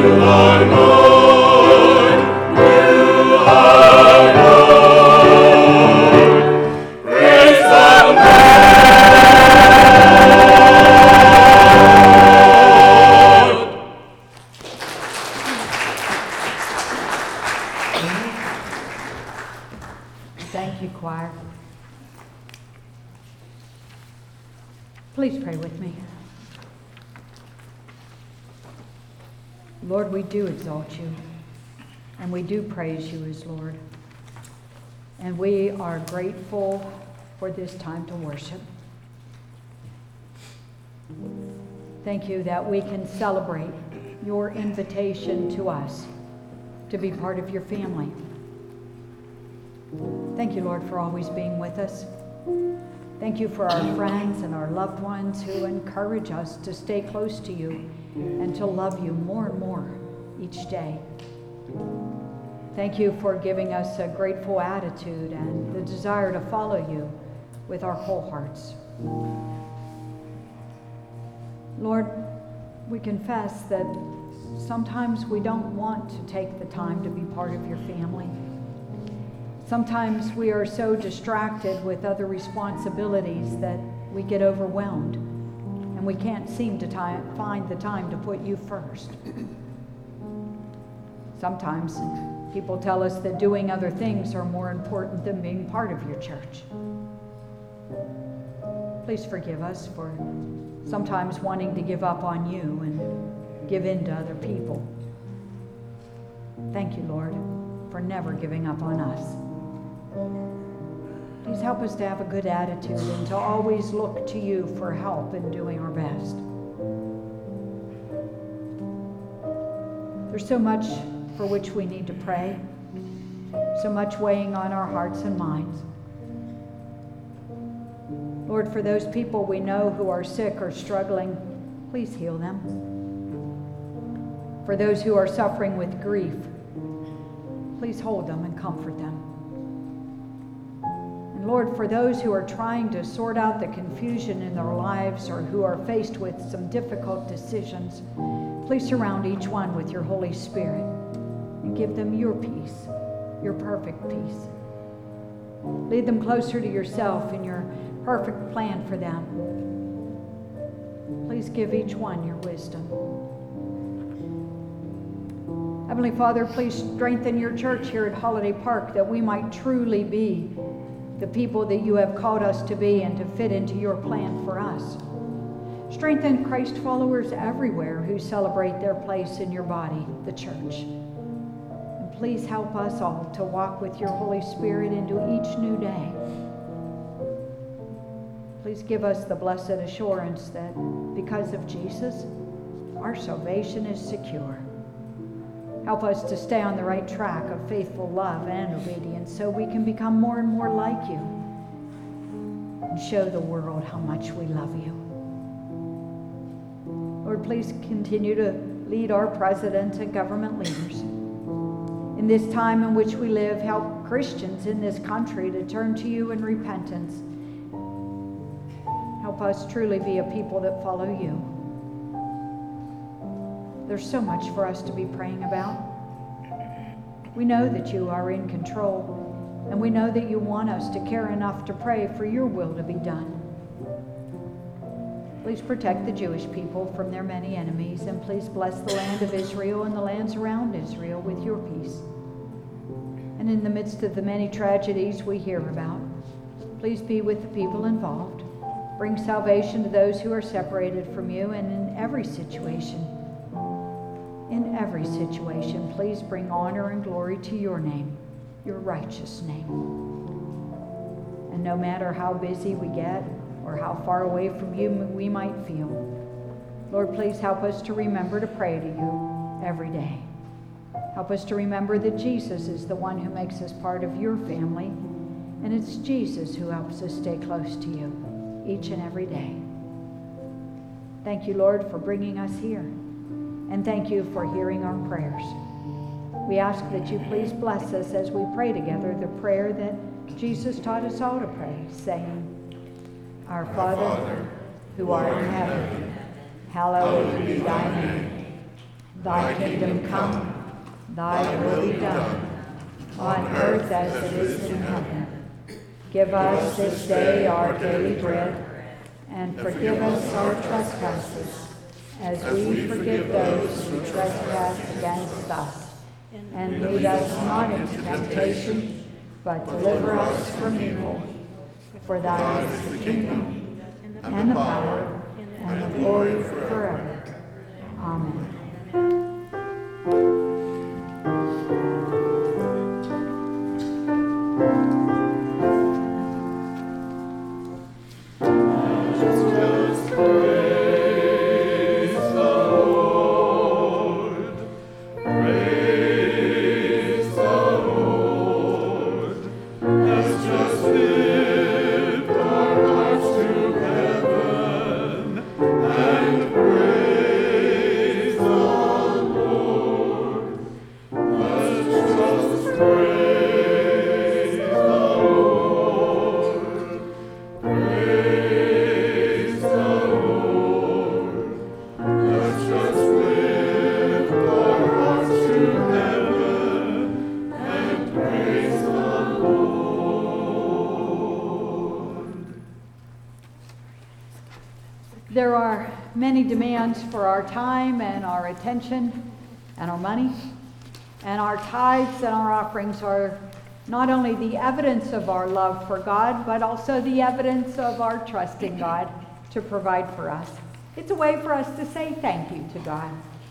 Thank you, choir. Please pray with me. Lord, we do exalt you, and we do praise you as Lord. And we are grateful for this time to worship. Thank you that we can celebrate your invitation to us to be part of your family. Thank you, Lord, for always being with us. Thank you for our friends and our loved ones who encourage us to stay close to you and to love you more and more each day. Thank you for giving us a grateful attitude and the desire to follow you with our whole hearts. Lord, we confess that sometimes we don't want to take the time to be part of your family. Sometimes we are so distracted with other responsibilities that we get overwhelmed and we can't seem to find the time to put you first. Sometimes people tell us that doing other things are more important than being part of your church. Please forgive us for sometimes wanting to give up on you and give in to other people. Thank you, Lord, for never giving up on us. Please help us to have a good attitude and to always look to you for help in doing our best. There's so much for which we need to pray, so much weighing on our hearts and minds. Lord, for those people we know who are sick or struggling, please heal them. For those who are suffering with grief, please hold them and comfort them. And Lord, for those who are trying to sort out the confusion in their lives or who are faced with some difficult decisions, please surround each one with your Holy Spirit and give them your peace, your perfect peace. Lead them closer to yourself in your perfect plan for them. Please give each one your wisdom. Heavenly Father, please strengthen your church here at Holiday Park that we might truly be the people that you have called us to be and to fit into your plan for us. Strengthen Christ followers everywhere who celebrate their place in your body, the church. And please help us all to walk with your Holy Spirit into each new day. Please give us the blessed assurance that because of Jesus, our salvation is secure. Help us to stay on the right track of faithful love and obedience so we can become more and more like you and show the world how much we love you. Lord, please continue to lead our president and government leaders. In this time in which we live, help Christians in this country to turn to you in repentance. Help us truly be a people that follow you. There's so much for us to be praying about. We know that you are in control, and we know that you want us to care enough to pray for your will to be done. Please protect the Jewish people from their many enemies, and please bless the land of Israel and the lands around Israel with your peace. And in the midst of the many tragedies we hear about, please be with the people involved. Bring salvation to those who are separated from you, and in every situation, please bring honor and glory to your name, your righteous name. And no matter how busy we get or how far away from you we might feel, Lord, please help us to remember to pray to you every day. Help us to remember that Jesus is the one who makes us part of your family, and it's Jesus who helps us stay close to you each and every day. Thank you, Lord, for bringing us here. And thank you for hearing our prayers. We ask that you please bless us as we pray together the prayer that Jesus taught us all to pray, saying, Our Father, who art in heaven, hallowed be thy name. Thy kingdom come, thy will be done, on earth as it is in heaven. Give us this day our daily bread, and forgive us our trespasses, as we forgive those who trespass against us. And lead us not into temptation, but deliver us from evil. For thine is the kingdom, and the power, and the glory forever. Amen. There are many demands for our time and our attention and our money. And our tithes and our offerings are not only the evidence of our love for God, but also the evidence of our trust in God to provide for us. It's a way for us to say thank you to God.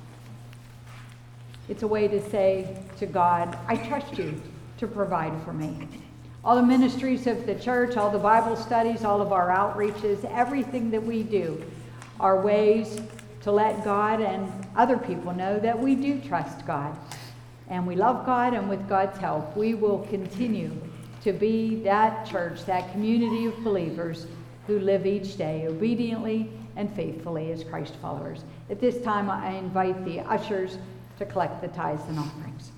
It's a way to say to God, I trust you to provide for me. All the ministries of the church, all the Bible studies, all of our outreaches, everything that we do are ways to let God and other people know that we do trust God. And we love God, and with God's help, we will continue to be that church, that community of believers who live each day obediently and faithfully as Christ followers. At this time, I invite the ushers to collect the tithes and offerings.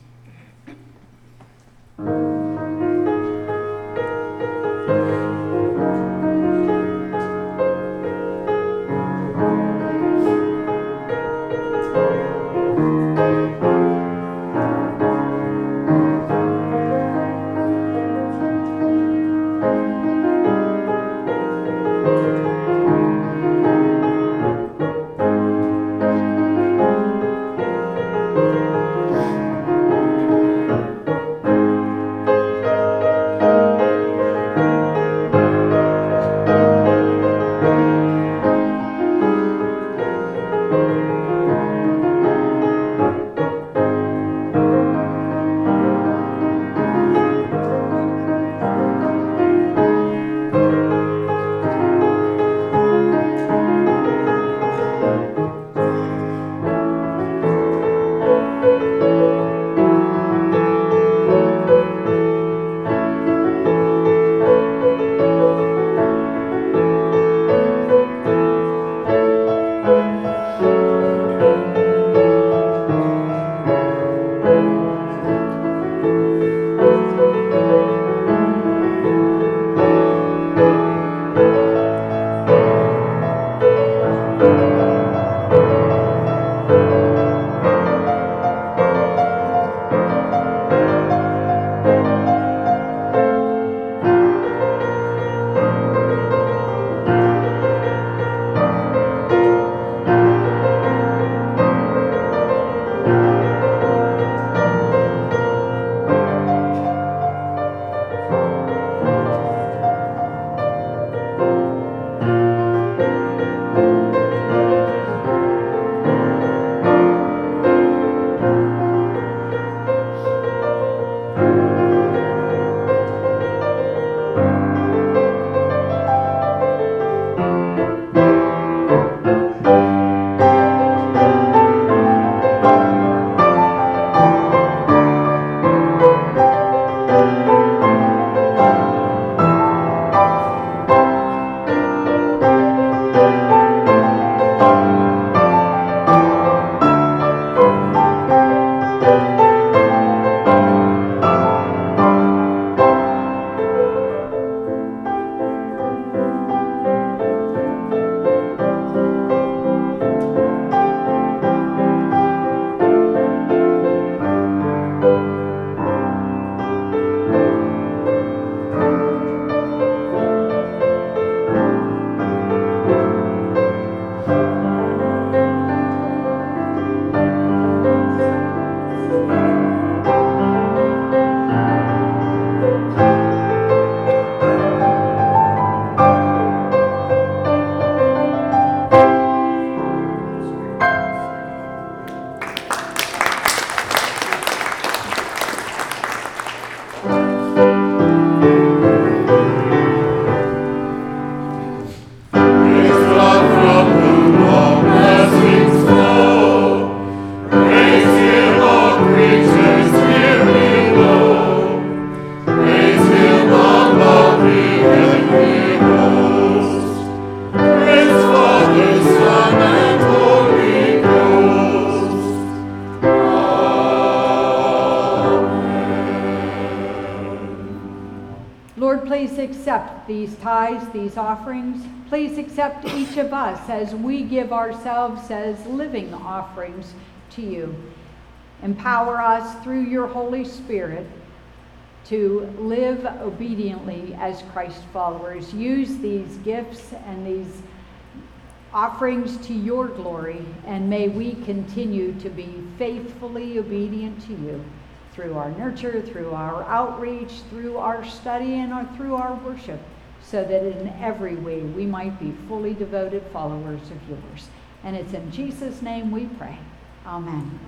please accept these tithes, these offerings. Please accept each of us as we give ourselves as living offerings to you. Empower us through your Holy Spirit to live obediently as Christ followers. Use these gifts and these offerings to your glory, and may we continue to be faithfully obedient to you through our nurture, through our outreach, through our study, and through our worship, so that in every way we might be fully devoted followers of yours. And it's in Jesus' name we pray. Amen.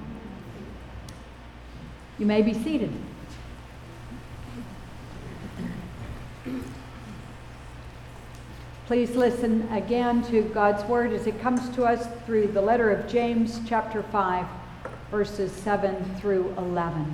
You may be seated. Please listen again to God's word as it comes to us through the letter of James, chapter 5, verses 7 through 11.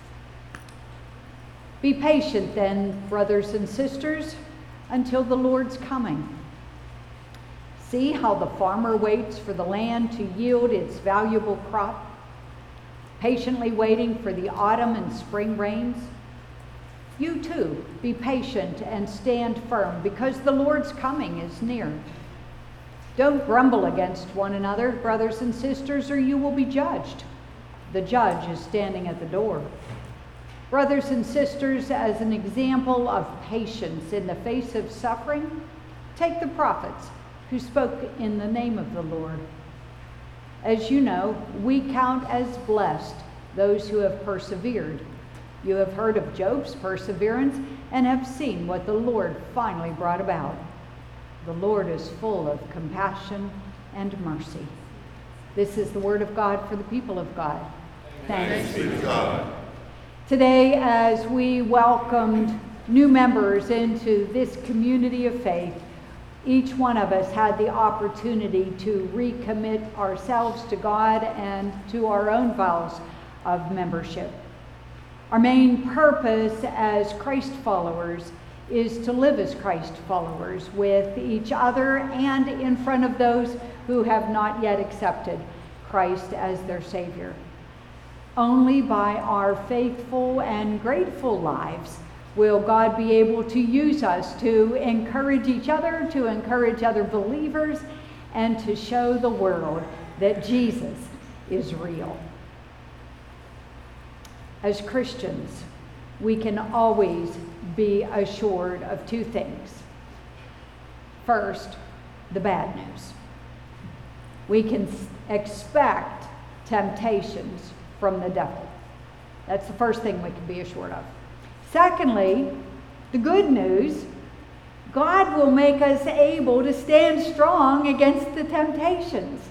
Be patient then, brothers and sisters, until the Lord's coming. See how the farmer waits for the land to yield its valuable crop, patiently waiting for the autumn and spring rains. You too, be patient and stand firm, because the Lord's coming is near. Don't grumble against one another, brothers and sisters, or you will be judged. The judge is standing at the door. Brothers and sisters, as an example of patience in the face of suffering, take the prophets who spoke in the name of the Lord. As you know, we count as blessed those who have persevered. You have heard of Job's perseverance and have seen what the Lord finally brought about. The Lord is full of compassion and mercy. This is the word of God for the people of God. Thanks be to God. Today, as we welcomed new members into this community of faith, each one of us had the opportunity to recommit ourselves to God and to our own vows of membership. Our main purpose as Christ followers is to live as Christ followers with each other and in front of those who have not yet accepted Christ as their Savior. Only by our faithful and grateful lives will God be able to use us to encourage each other, to encourage other believers, and to show the world that Jesus is real. As Christians, we can always be assured of two things. First, the bad news. We can expect temptations from the devil. That's the first thing we can be assured of. Secondly, the good news. God will make us able to stand strong against the temptations.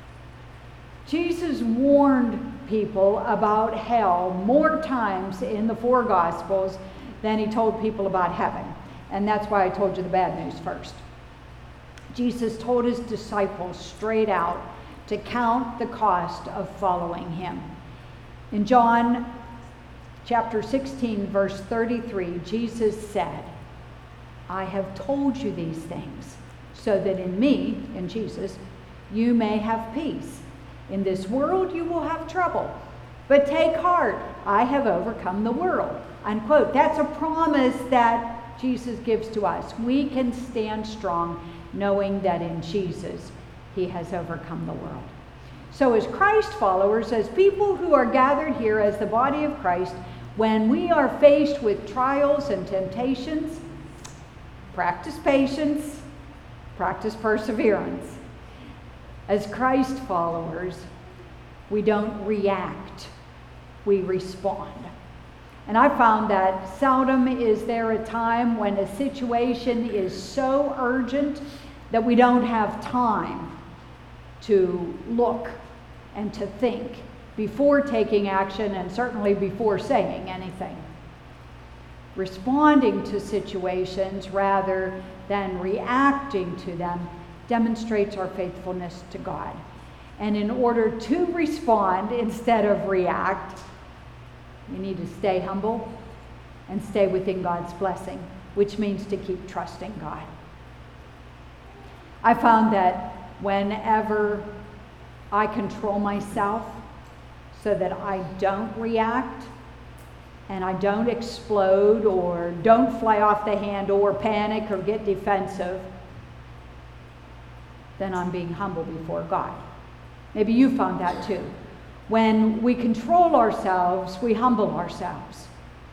Jesus warned people about hell more times in the four Gospels than he told people about heaven. And that's why I told you the bad news first. Jesus told his disciples straight out to count the cost of following him. In John chapter 16, verse 33, Jesus said, I have told you these things so that in me, in Jesus, you may have peace. In this world you will have trouble, but take heart, I have overcome the world. Unquote. That's a promise that Jesus gives to us. We can stand strong knowing that in Jesus he has overcome the world. So as Christ followers, as people who are gathered here as the body of Christ, when we are faced with trials and temptations, practice patience, practice perseverance. As Christ followers, we don't react, we respond. And I found that seldom is there a time when a situation is so urgent that we don't have time to look and to think before taking action, and certainly before saying anything. Responding to situations rather than reacting to them demonstrates our faithfulness to God. And in order to respond instead of react, we need to stay humble and stay within God's blessing, which means to keep trusting God. I found that whenever I control myself so that I don't react and I don't explode or don't fly off the handle or panic or get defensive, then I'm being humble before God. Maybe you found that too. When we control ourselves, we humble ourselves.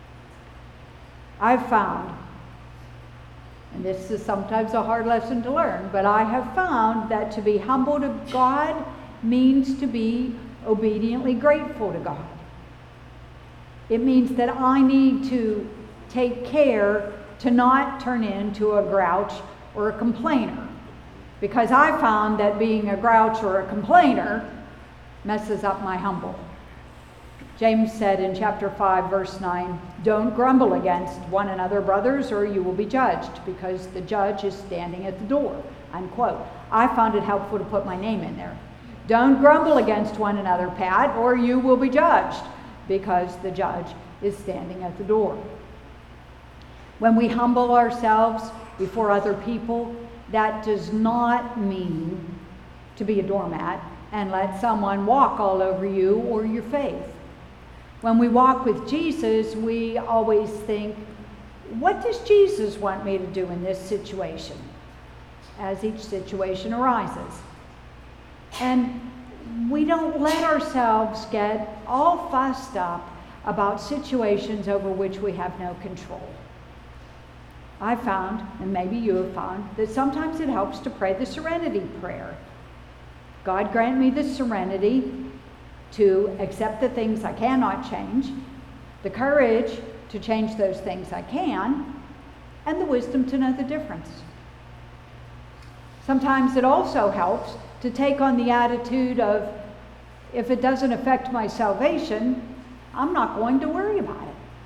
I've found, and this is sometimes a hard lesson to learn, but I have found that to be humble to God means to be obediently grateful to God. It means that I need to take care to not turn into a grouch or a complainer. Because I found that being a grouch or a complainer messes up my humble. James said in chapter 5, verse 9, "Don't grumble against one another, brothers, or you will be judged, because the judge is standing at the door." Unquote. I found it helpful to put my name in there. Don't grumble against one another, Pat, or you will be judged, because the judge is standing at the door. When we humble ourselves before other people, that does not mean to be a doormat and let someone walk all over you or your faith. When we walk with Jesus, we always think, what does Jesus want me to do in this situation? As each situation arises. And we don't let ourselves get all fussed up about situations over which we have no control. I found, and maybe you have found, that sometimes it helps to pray the serenity prayer. God grant me the serenity to accept the things I cannot change, the courage to change those things I can, and the wisdom to know the difference. Sometimes it also helps to take on the attitude of, if it doesn't affect my salvation, I'm not going to worry about it.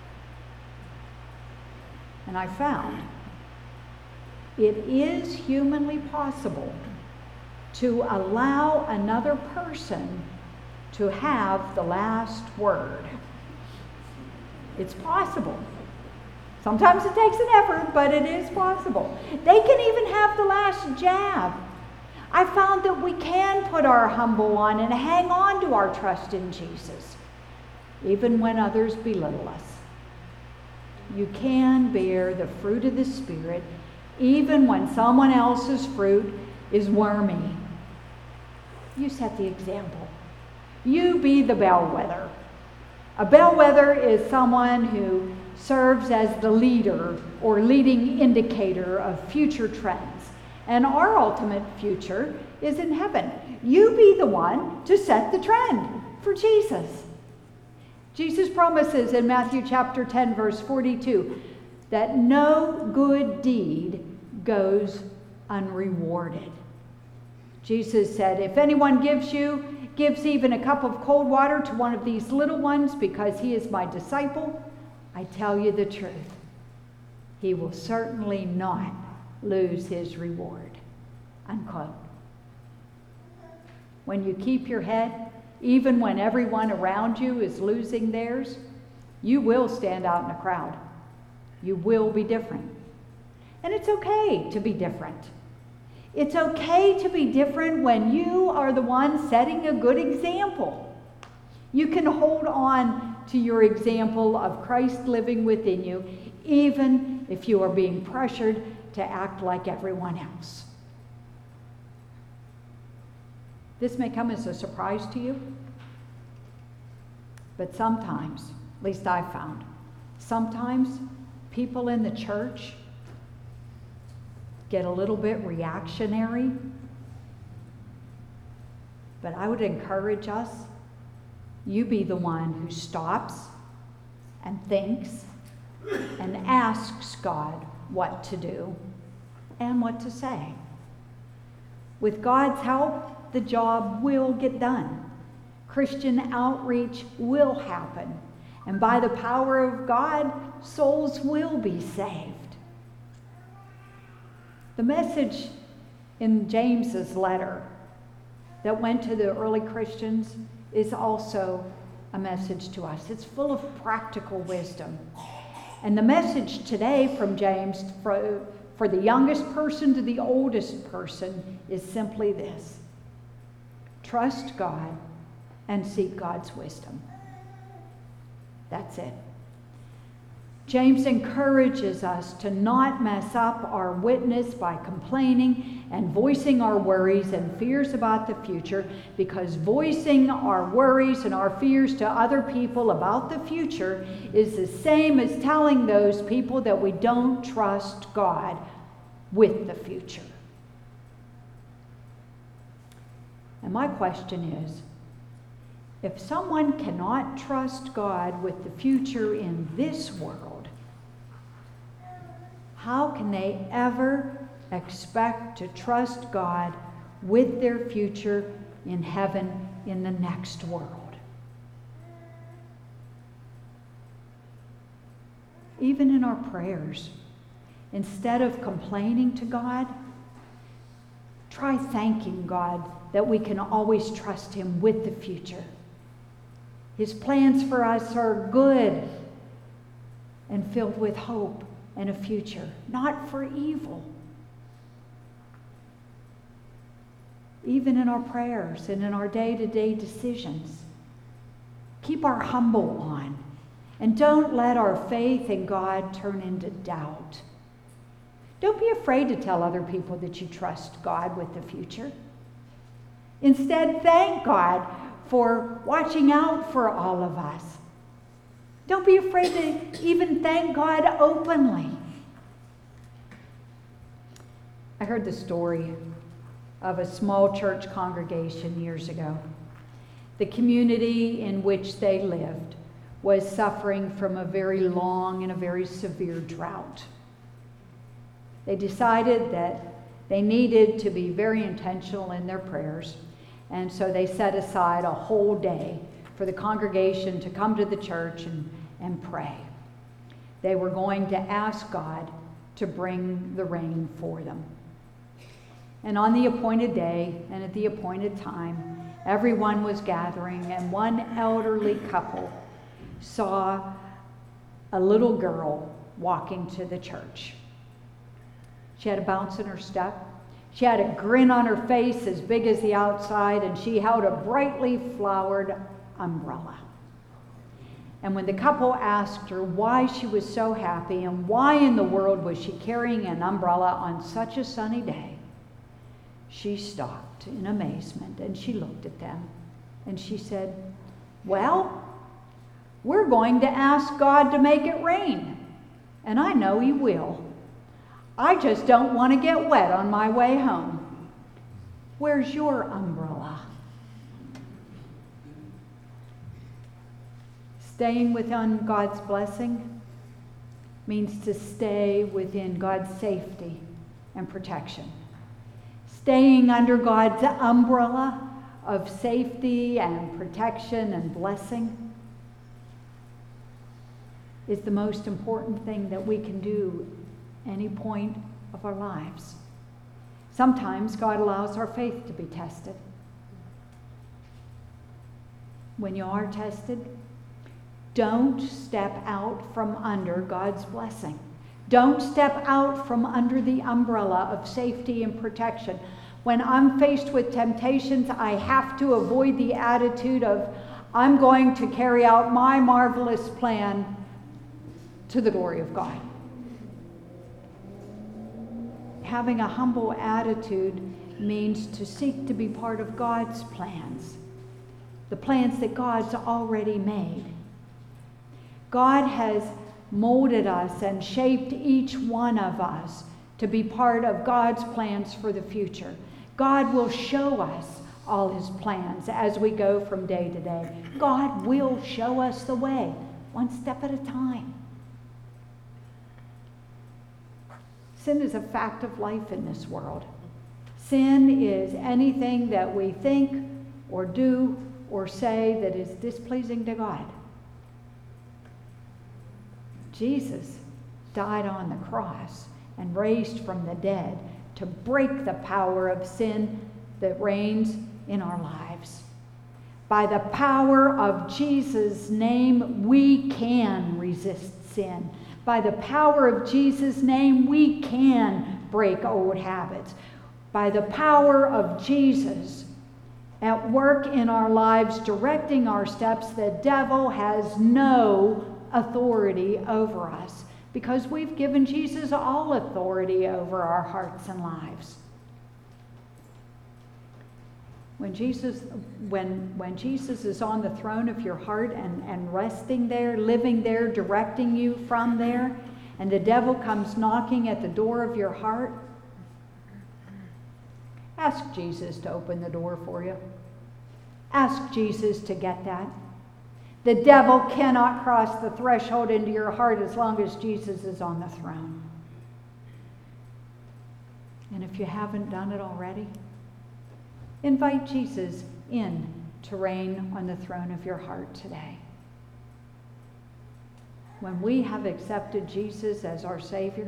And I found it is humanly possible to allow another person to have the last word. It's possible. Sometimes it takes an effort, but it is possible. They can even have the last jab. I found that we can put our humble on and hang on to our trust in Jesus, even when others belittle us. You can bear the fruit of the Spirit even when someone else's fruit is wormy. You set the example. You be the bellwether. A bellwether is someone who serves as the leader or leading indicator of future trends. And our ultimate future is in heaven. You be the one to set the trend for Jesus. Jesus promises in Matthew chapter 10, verse 42, that no good deed goes unrewarded. Jesus said, if anyone gives even a cup of cold water to one of these little ones because he is my disciple, I tell you the truth, he will certainly not lose his reward. Unquote. When you keep your head, even when everyone around you is losing theirs, you will stand out in a crowd. You will be different. And it's okay to be different. It's okay to be different when you are the one setting a good example. You can hold on to your example of Christ living within you, even if you are being pressured to act like everyone else. This may come as a surprise to you, but sometimes, at least I've found, sometimes people in the church get a little bit reactionary. But I would encourage us, you be the one who stops and thinks and asks God what to do and what to say. With God's help, the job will get done. Christian outreach will happen. And by the power of God, souls will be saved. The message in James's letter that went to the early Christians is also a message to us. It's full of practical wisdom. And the message today from James for the youngest person to the oldest person is simply this: trust God and seek God's wisdom. That's it. James encourages us to not mess up our witness by complaining and voicing our worries and fears about the future, because voicing our worries and our fears to other people about the future is the same as telling those people that we don't trust God with the future. And my question is, if someone cannot trust God with the future in this world, how can they ever expect to trust God with their future in heaven in the next world? Even in our prayers, instead of complaining to God, try thanking God that we can always trust Him with the future. His plans for us are good and filled with hope and a future, not for evil. Even in our prayers and in our day-to-day decisions, keep our humble on, and don't let our faith in God turn into doubt. Don't be afraid to tell other people that you trust God with the future. Instead, thank God for watching out for all of us. Don't be afraid to even thank God openly. I heard the story of a small church congregation years ago. The community in which they lived was suffering from a very long and a very severe drought. They decided that they needed to be very intentional in their prayers, and so they set aside a whole day for the congregation to come to the church and pray. They were going to ask God to bring the rain for them. And on the appointed day and at the appointed time, everyone was gathering, and one elderly couple saw a little girl walking to the church. She had a bounce in her step. She had a grin on her face as big as the outside, and she held a brightly flowered umbrella. And when the couple asked her why she was so happy and why in the world was she carrying an umbrella on such a sunny day, she stopped in amazement and she looked at them and she said, "Well, we're going to ask God to make it rain, and I know He will. I just don't want to get wet on my way home. Where's your umbrella?" Staying within God's blessing means to stay within God's safety and protection. Staying under God's umbrella of safety and protection and blessing is the most important thing that we can do any point of our lives. Sometimes God allows our faith to be tested. When you are tested, don't step out from under God's blessing. Don't step out from under the umbrella of safety and protection. When I'm faced with temptations, I have to avoid the attitude of, I'm going to carry out my marvelous plan to the glory of God. Having a humble attitude means to seek to be part of God's plans, the plans that God's already made. God has molded us and shaped each one of us to be part of God's plans for the future. God will show us all His plans as we go from day to day. God will show us the way, one step at a time. Sin is a fact of life in this world. Sin is anything that we think or do or say that is displeasing to God. Jesus died on the cross and raised from the dead to break the power of sin that reigns in our lives. By the power of Jesus' name, we can resist sin. By the power of Jesus' name, we can break old habits. By the power of Jesus at work in our lives, directing our steps, the devil has no authority over us because we've given Jesus all authority over our hearts and lives. When Jesus is on the throne of your heart and resting there, living there, directing you from there, and the devil comes knocking at the door of your heart, ask Jesus to open the door for you. Ask Jesus to get that. The devil cannot cross the threshold into your heart as long as Jesus is on the throne. And if you haven't done it already, invite Jesus in to reign on the throne of your heart today. When we have accepted Jesus as our Savior,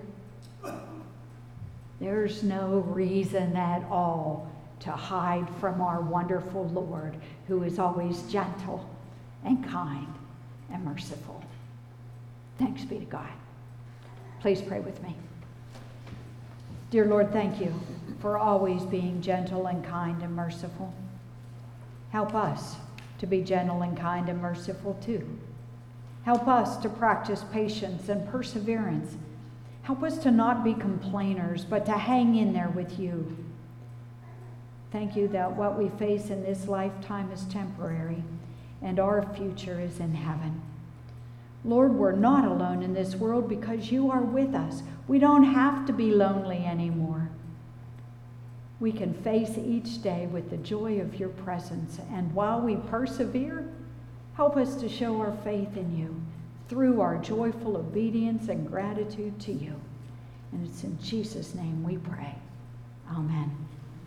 there's no reason at all to hide from our wonderful Lord, who is always gentle and kind and merciful. Thanks be to God. Please pray with me. Dear Lord, thank you for always being gentle and kind and merciful. Help us to be gentle and kind and merciful too. Help us to practice patience and perseverance. Help us to not be complainers, but to hang in there with you. Thank you that what we face in this lifetime is temporary and our future is in heaven. Lord, we're not alone in this world because you are with us. We don't have to be lonely anymore. We can face each day with the joy of your presence. And while we persevere, help us to show our faith in you through our joyful obedience and gratitude to you. And it's in Jesus' name we pray. Amen.